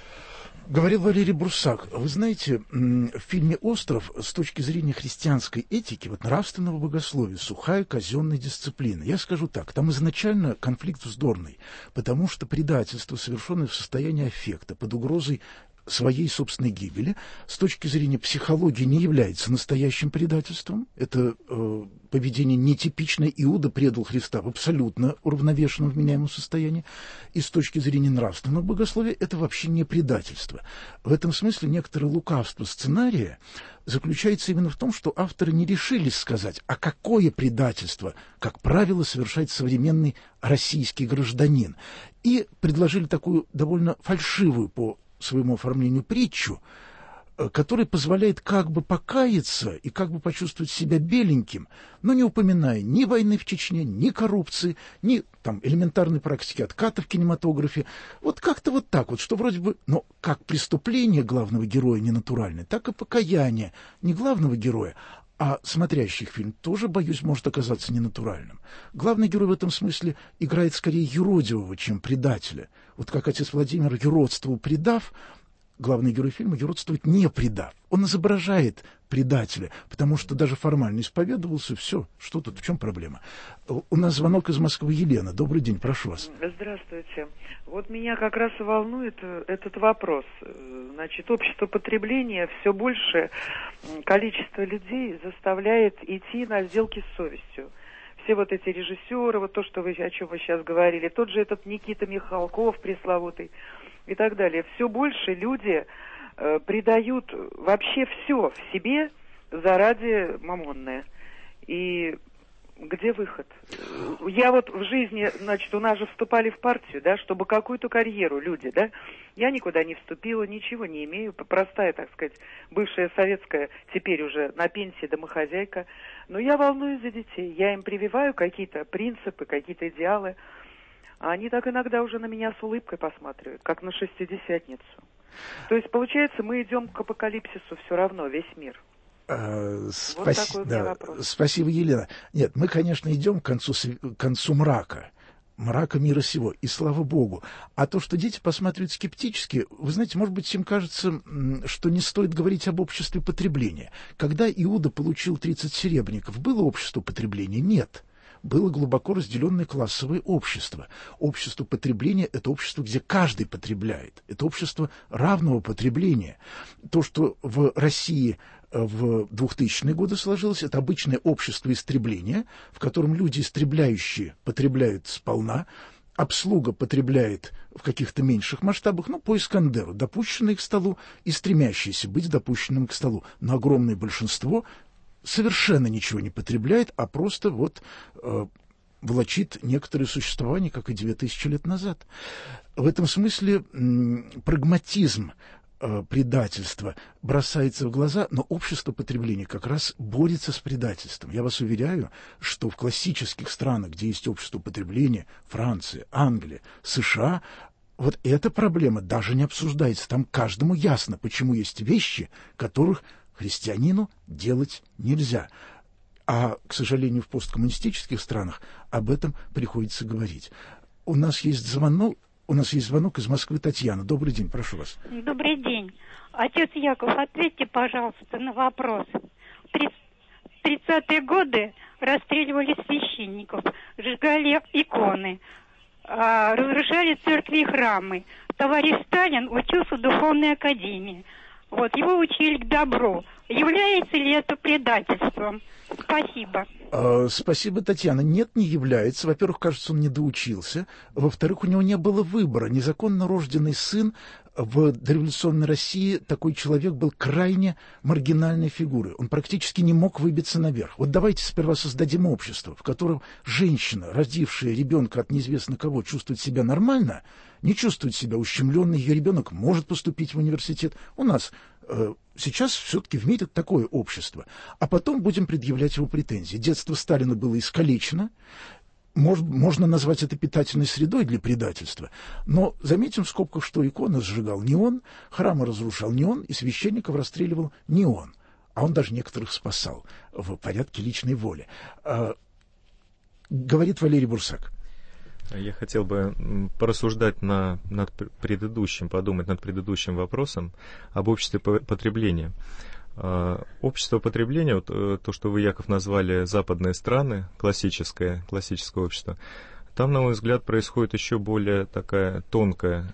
Говорил Валерий Брусак. Вы знаете, в фильме «Остров» с точки зрения христианской этики, вот нравственного богословия, сухая казенная дисциплина. Я скажу так, там изначально конфликт вздорный, потому что предательство, совершенное в состоянии аффекта, под угрозой своей собственной гибели, с точки зрения психологии не является настоящим предательством. Это поведение нетипичное. Иуда предал Христа в абсолютно уравновешенном, вменяемом состоянии. И с точки зрения нравственного богословия это вообще не предательство. В этом смысле некоторое лукавство сценария заключается именно в том, что авторы не решились сказать, а какое предательство, как правило, совершает современный российский гражданин. И предложили такую довольно фальшивую по своему оформлению притчу, которая позволяет как бы покаяться и как бы почувствовать себя беленьким, но не упоминая ни войны в Чечне, ни коррупции, ни там элементарной практики отката в кинематографе. Вот как-то вот так вот, что вроде бы, но как преступление главного героя ненатуральное, так и покаяние не главного героя, а смотрящих фильм тоже, боюсь, может оказаться ненатуральным. Главный герой в этом смысле играет скорее юродивого, чем предателя. Вот как отец Владимир юродствовал, предав, главный герой фильма юродствует, не предав. Он изображает предателя, потому что даже формально исповедовался. Все, что тут, в чем проблема? У нас звонок из Москвы. Елена, добрый день, прошу вас. Здравствуйте. Вот меня как раз и волнует этот вопрос. Значит, общество потребления все больше количество людей заставляет идти на сделки с совестью. Все вот эти режиссеры, вот то, о чем вы сейчас говорили, тот же этот Никита Михалков пресловутый и так далее. Все больше люди предают вообще все в себе заради мамонное. И где выход? Я вот в жизни, значит, у нас же вступали в партию, да, чтобы какую-то карьеру люди, да. Я никуда не вступила, ничего не имею, простая, так сказать, бывшая советская, теперь уже на пенсии домохозяйка. Но я волнуюсь за детей, я им прививаю какие-то принципы, какие-то идеалы. А они так иногда уже на меня с улыбкой посматривают, как на шестидесятницу. То есть, получается, мы идем к апокалипсису все равно, весь мир. Вот такой у меня вопрос. Спасибо, Елена. Нет, мы, конечно, идем к концу мрака мира сего, и слава Богу. А то, что дети посматривают скептически, вы знаете, может быть, им кажется, что не стоит говорить об обществе потребления. Когда Иуда получил 30 серебряников, было общество потребления? Нет. Было глубоко разделенное классовое общество. Общество потребления – это общество, где каждый потребляет. Это общество равного потребления. То, что в России в 2000-е годы сложилось, это обычное общество истребления, в котором люди истребляющие потребляют сполна, обслуга потребляет в каких-то меньших масштабах, по Искандеру, допущенные к столу и стремящиеся быть допущенным к столу. Но огромное большинство совершенно ничего не потребляет, а просто влачит некоторое существование, как и 2000 лет назад. В этом смысле прагматизм предательства бросается в глаза, но общество потребления как раз борется с предательством. Я вас уверяю, что в классических странах, где есть общество потребления, Франция, Англия, США, вот эта проблема даже не обсуждается. Там каждому ясно, почему есть вещи, которых христианину делать нельзя. А, к сожалению, в посткоммунистических странах об этом приходится говорить. У нас есть звонок. У нас есть звонок из Москвы. Татьяна. Добрый день, прошу вас. Добрый день. Отец Яков, ответьте, пожалуйста, на вопрос. В 30-е годы расстреливали священников, сжигали иконы, разрушали церкви и храмы. Товарищ Сталин учился в духовной академии. Вот, его учили к добру. Является ли это предательством? Спасибо. Спасибо, Татьяна. Нет, не является. Во-первых, кажется, он не доучился. Во-вторых, у него не было выбора. Незаконно рожденный сын в дореволюционной России, такой человек был крайне маргинальной фигурой. Он практически не мог выбиться наверх. Вот давайте сперва создадим общество, в котором женщина, родившая ребенка от неизвестно кого, чувствует себя нормально, не чувствует себя ущемленной, ее ребенок может поступить в университет. У нас сейчас все-таки в мире такое общество. А потом будем предъявлять его претензии. Детство Сталина было искалечено. Можно назвать это питательной средой для предательства. Но заметим в скобках, что иконы сжигал не он, храмы разрушал не он, и священников расстреливал не он. А он даже некоторых спасал в порядке личной воли. Говорит Валерий Бурсак. Я хотел бы порассуждать над предыдущим, подумать над предыдущим вопросом об обществе потребления. Общество потребления, вот, то, что вы, Яков, назвали западные страны, классическое общество, там, на мой взгляд, происходит еще более такая тонкая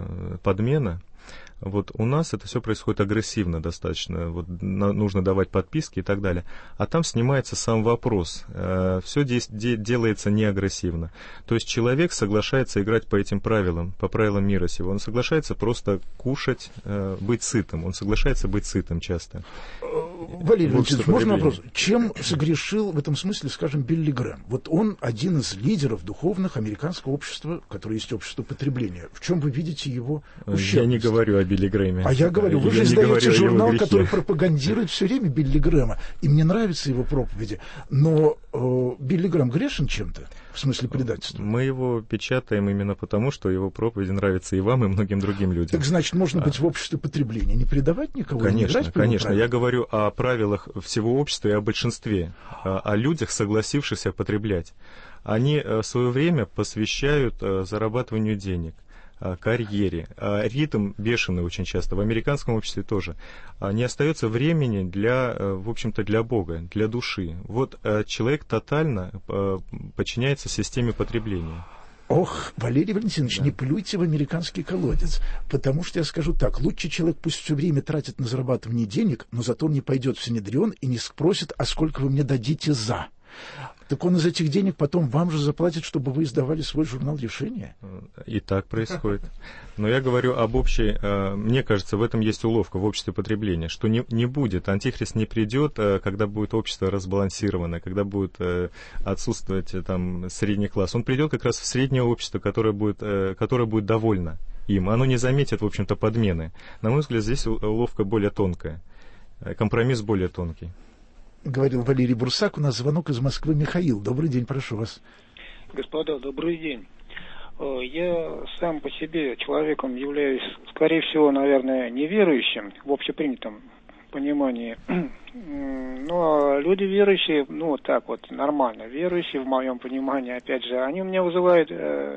подмена. Вот у нас это все происходит агрессивно достаточно, вот, нужно давать подписки и так далее. А там снимается сам вопрос, все делается не агрессивно. То есть человек соглашается играть по этим правилам, по правилам мира сего. Он соглашается просто кушать, быть сытым. Он соглашается быть сытым часто. Валерий Валентинович, можно вопрос? Чем согрешил в этом смысле, скажем, Билли Грэм? Вот он один из лидеров духовных американского общества, которое есть общество потребления. В чем вы видите его ущербность? Я не говорю о Билли Грэме. А я говорю, вы же издаете журнал, который пропагандирует все время Билли Грэма. И мне нравятся его проповеди. Но Билли Грэм грешен чем-то? В смысле предательства? Мы его печатаем именно потому, что его проповеди нравятся и вам, и многим другим людям. Так значит, можно быть в обществе потребления, не предавать никого? Конечно, не конечно. Я говорю о правилах всего общества и о большинстве, о людях, согласившихся потреблять. Они свое время посвящают зарабатыванию денег, карьере. Ритм бешеный очень часто, в американском обществе тоже. Не остается времени в общем-то, для Бога, для души. Вот человек тотально подчиняется системе потребления. Ох, Валерий Валентинович, не плюйте в американский колодец, потому что я скажу так, лучше человек пусть все время тратит на зарабатывание денег, но зато он не пойдет в Синедрион и не спросит, а сколько вы мне дадите за. Так он из этих денег потом вам же заплатит, чтобы вы издавали свой журнал решения? И так происходит. Но я говорю об общей... Мне кажется, в этом есть уловка в обществе потребления, что не будет, антихрист не придет, когда будет общество разбалансировано, когда будет отсутствовать там средний класс. Он придет как раз в среднее общество, которое будет довольно им. Оно не заметит, в общем-то, подмены. На мой взгляд, здесь уловка более тонкая, компромисс более тонкий. Говорил Валерий Бурсак. У нас звонок из Москвы. Михаил, добрый день, прошу вас. Господа, добрый день. Я сам по себе человеком являюсь, скорее всего, наверное, неверующим в общепринятом понимании. Но люди верующие, вот так вот, нормально, верующие, в моем понимании, опять же, они у меня вызывают,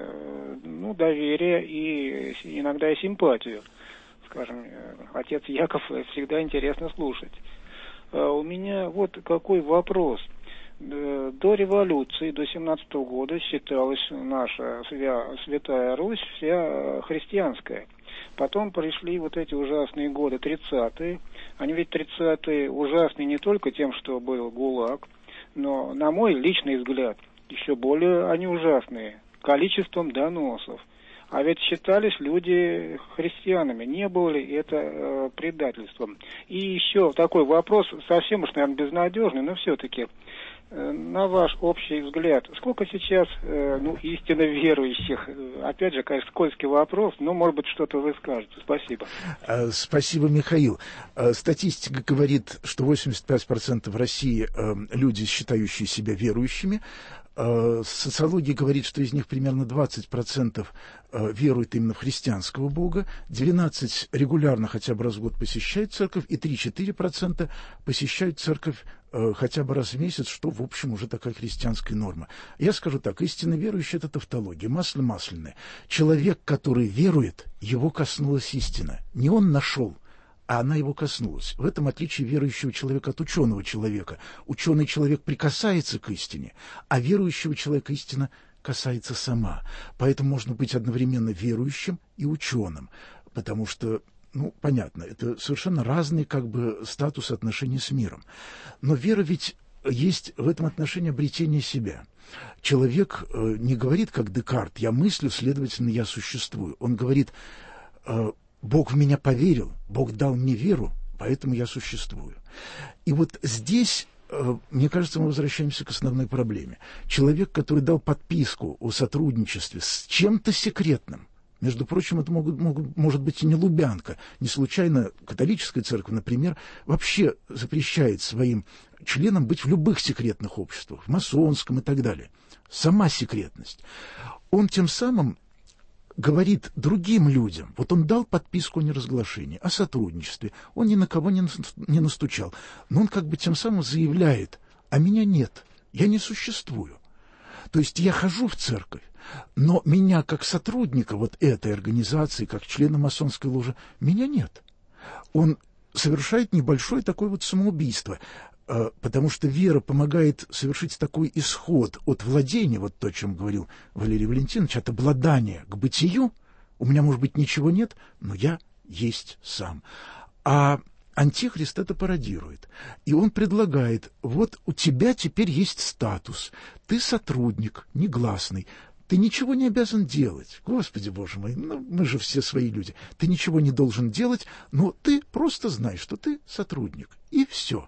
доверие и иногда и симпатию. Скажем, отец Яков всегда интересно слушать. У меня вот какой вопрос. До революции, до 17-го года считалась наша Святая Русь вся христианская. Потом пришли вот эти ужасные годы, 30-е. Они ведь 30-е ужасные не только тем, что был ГУЛАГ, но, на мой личный взгляд, еще более они ужасные количеством доносов. А ведь считались люди христианами. Не было ли это предательством? И еще такой вопрос, совсем уж, наверное, безнадежный, но все-таки, на ваш общий взгляд, сколько сейчас истинно верующих? Опять же, конечно, скользкий вопрос, но, может быть, что-то вы скажете. Спасибо. Спасибо, Михаил. Статистика говорит, что 85% в России люди, считающие себя верующими. Социология говорит, что из них примерно 20% веруют именно в христианского Бога, 12% регулярно хотя бы раз в год посещают церковь, и 3-4% посещают церковь хотя бы раз в месяц, что, в общем, уже такая христианская норма. Я скажу так, истинно верующий — это тавтология, масло масляное. Человек, который верует, его коснулась истина. Не он нашел, а она его коснулась. В этом отличие верующего человека от ученого человека. Ученый человек прикасается к истине, а верующего человека истина касается сама. Поэтому можно быть одновременно верующим и ученым, потому что, понятно, это совершенно разные статусы отношений с миром. Но вера ведь есть в этом отношении обретение себя. Человек не говорит, как Декарт: «Я мыслю, следовательно, я существую». Он говорит: «Бог в меня поверил, Бог дал мне веру, поэтому я существую». И вот здесь, мне кажется, мы возвращаемся к основной проблеме. Человек, который дал подписку о сотрудничестве с чем-то секретным, между прочим, это может быть и не Лубянка, не случайно католическая церковь, например, вообще запрещает своим членам быть в любых секретных обществах, в масонском и так далее. Сама секретность. Он тем самым говорит другим людям, вот он дал подписку о неразглашении, о сотрудничестве, он ни на кого не настучал, но он тем самым заявляет: а меня нет, я не существую. То есть я хожу в церковь, но меня как сотрудника вот этой организации, как члена масонской ложи, меня нет. Он совершает небольшое такое самоубийство, потому что вера помогает совершить такой исход от владения, вот то, о чем говорил Валерий Валентинович, от обладания к бытию. У меня, может быть, ничего нет, но я есть сам. А Антихрист это пародирует. И он предлагает: вот у тебя теперь есть статус, ты сотрудник, негласный, ты ничего не обязан делать. Господи, Боже мой, мы же все свои люди. Ты ничего не должен делать, но ты просто знаешь, что ты сотрудник. И все.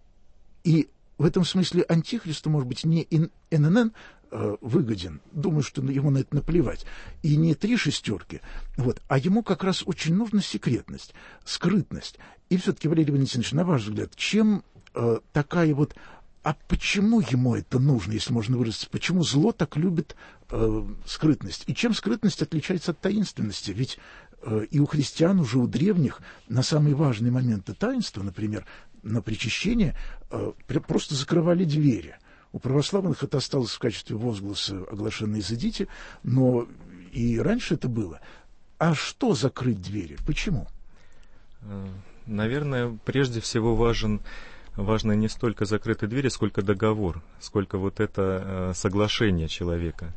И в этом смысле Антихристу, может быть, не ННН выгоден, думаю, что ему на это наплевать, и не 3 шестерки, а ему как раз очень нужна секретность, скрытность. И все-таки, Валерий Валентинович, на ваш взгляд, чем такая а почему ему это нужно, если можно выразиться, почему зло так любит скрытность? И чем скрытность отличается от таинственности? Ведь и у христиан, уже у древних, на самые важные моменты таинства, например, на причащение, просто закрывали двери. У православных это осталось в качестве возгласа «оглашенные изыдите», но и раньше это было. А что закрыть двери? Почему? Наверное, прежде всего важно не столько закрытые двери, сколько договор, сколько это соглашение человека.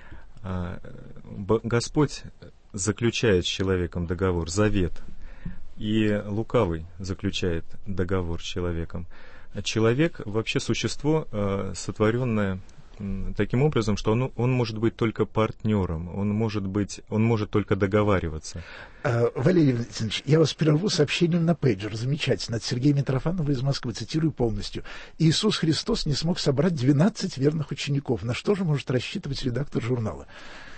Господь заключает с человеком договор, завет, и лукавый заключает договор с человеком. Человек вообще существо, сотворенное таким образом, что он может быть только партнером, он может только договариваться. Валерий Валентинович, я вас прерву сообщением на пейджер. Замечательно. От Сергея Митрофанова из Москвы. Цитирую полностью. «Иисус Христос не смог собрать 12 верных учеников. На что же может рассчитывать редактор журнала?»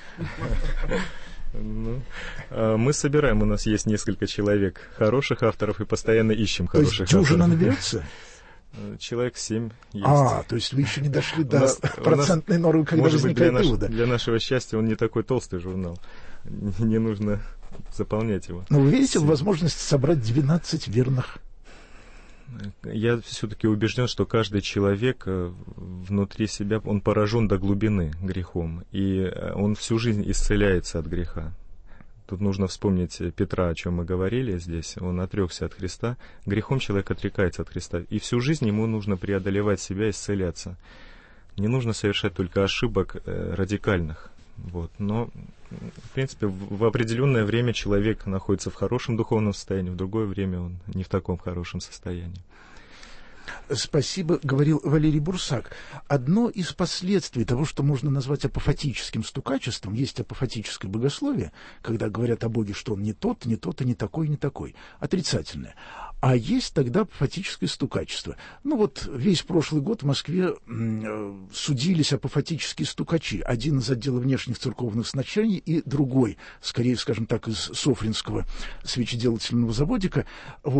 Мы собираем, у нас есть несколько человек хороших авторов и постоянно ищем хороших авторов. То есть дюжина наберется? Человек 7 есть. То есть вы еще не дошли до процентной нормы, когда возникает вывода. Для нашего счастья он не такой толстый журнал. Не нужно заполнять его. Но вы верите в возможность собрать 12 верных? Я все-таки убежден, что каждый человек внутри себя, он поражен до глубины грехом, и он всю жизнь исцеляется от греха. Тут нужно вспомнить Петра, о чем мы говорили здесь. Он отрекся от Христа. Грехом человек отрекается от Христа. И всю жизнь ему нужно преодолевать себя, исцеляться. Не нужно совершать только ошибок радикальных. Но, в принципе, в определенное время человек находится в хорошем духовном состоянии, в другое время он не в таком хорошем состоянии. Спасибо, говорил Валерий Бурсак. Одно из последствий того, что можно назвать апофатическим стукачеством, есть апофатическое богословие, когда говорят о Боге, что он не тот, и не такой, отрицательное. А есть тогда апофатическое стукачество. Весь прошлый год в Москве судились апофатические стукачи. Один из отдела внешних церковных значений и другой, скорее, скажем так, из Софринского свечеделательного заводика.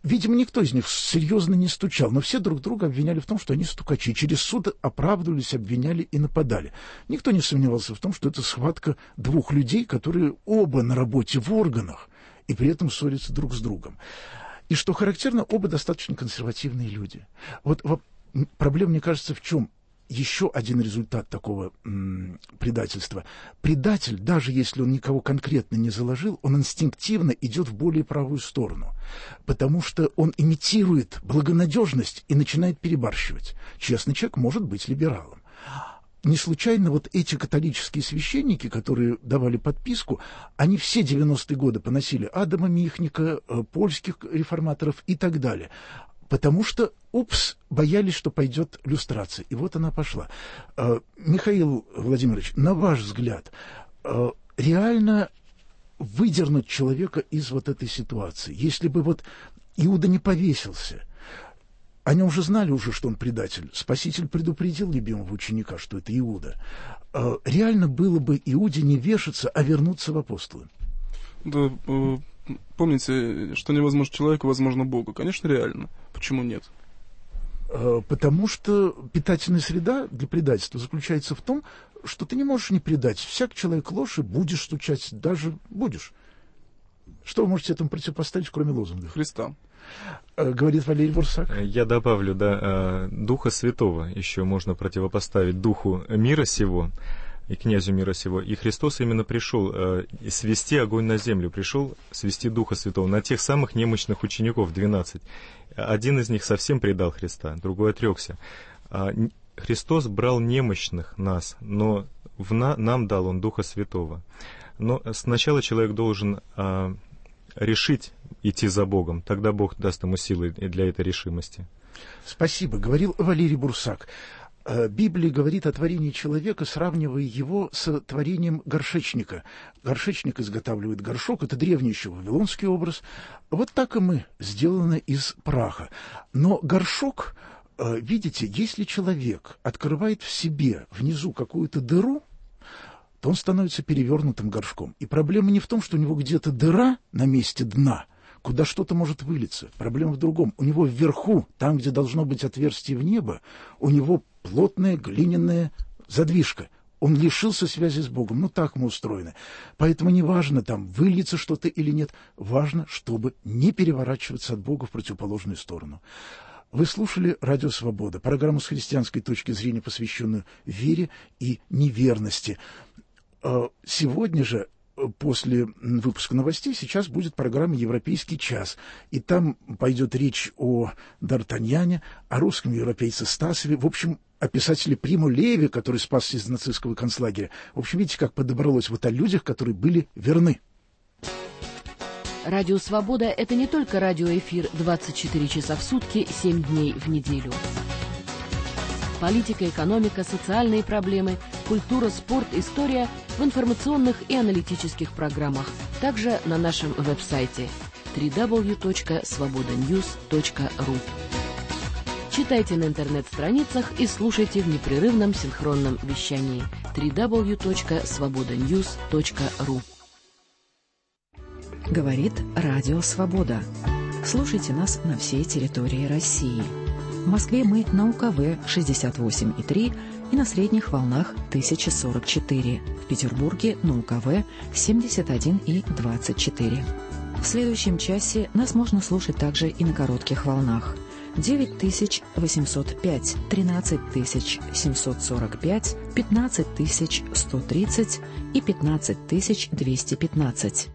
Видимо, никто из них серьезно не стучал, но все друг друга обвиняли в том, что они стукачи. Через суд оправдывались, обвиняли и нападали. Никто не сомневался в том, что это схватка двух людей, которые оба на работе в органах и при этом ссорятся друг с другом. И что характерно, оба достаточно консервативные люди. Вот проблема, мне кажется, в чем? Еще один результат такого предательства. Предатель, даже если он никого конкретно не заложил, он инстинктивно идет в более правую сторону, потому что он имитирует благонадежность и начинает перебарщивать. Честный человек может быть либералом. Не случайно вот эти католические священники, которые давали подписку, они все 90-е годы поносили Адама Михника, польских реформаторов и так далее. Потому что, боялись, что пойдет люстрация. И вот она пошла. Михаил Владимирович, на ваш взгляд, реально выдернуть человека из вот этой ситуации? Если бы вот Иуда не повесился, о нем же знали уже, что он предатель. Спаситель предупредил любимого ученика, что это Иуда. Реально было бы Иуде не вешаться, а вернуться в апостолы? Да, помните, что невозможно человеку, возможно Богу. Конечно, реально. Почему нет? Потому что питательная среда для предательства заключается в том, что ты не можешь не предать. Всяк человек ложь, и будешь стучать, даже будешь. Что вы можете этому противопоставить, кроме лозунга? Христа. Говорит Валерий Бурсак. Я добавлю, Духа Святого еще можно противопоставить Духу мира сего и князю мира сего. И Христос именно пришел свести огонь на землю, пришел свести Духа Святого на тех самых немощных учеников, 12. Один из них совсем предал Христа, другой отрекся. Христос брал немощных нас, но нам дал Он Духа Святого. Но сначала человек должен решить идти за Богом, тогда Бог даст ему силы для этой решимости. Спасибо, говорил Валерий Бурсак. Библия говорит о творении человека, сравнивая его с творением горшечника. Горшечник изготавливает горшок, это древний еще вавилонский образ. Вот так и мы, сделаны из праха. Но горшок, видите, если человек открывает в себе внизу какую-то дыру, то он становится перевернутым горшком. И проблема не в том, что у него где-то дыра на месте дна, куда что-то может вылиться. Проблема в другом. У него вверху, там, где должно быть отверстие в небо, у него плотная глиняная задвижка. Он лишился связи с Богом. Ну, так мы устроены. Поэтому не важно, там, выльется что-то или нет. Важно, чтобы не переворачиваться от Бога в противоположную сторону. Вы слушали «Радио Свобода», программу с христианской точки зрения, посвященную вере и неверности. Сегодня же, после выпуска новостей, сейчас будет программа «Европейский час». И там пойдет речь о Д'Артаньяне, о русском европейце Стасове, в общем, о писателе Приму Леви, который спасся из нацистского концлагеря. В общем, видите, как подобралось вот о людях, которые были верны. Радио «Свобода» — это не только радиоэфир 24 часа в сутки, 7 дней в неделю. Политика, экономика, социальные проблемы, культура, спорт, история в информационных и аналитических программах. Также на нашем веб-сайте www.svobodanews.ru. Читайте на интернет-страницах и слушайте в непрерывном синхронном вещании www.svobodanews.ru. Говорит Радио Свобода. Слушайте нас на всей территории России. В Москве мы на УКВ 68,3 и на средних волнах 1044. В Петербурге на УКВ 71,24. В следующем часе нас можно слушать также и на коротких волнах. 9805, 13745, 15130 и 15215.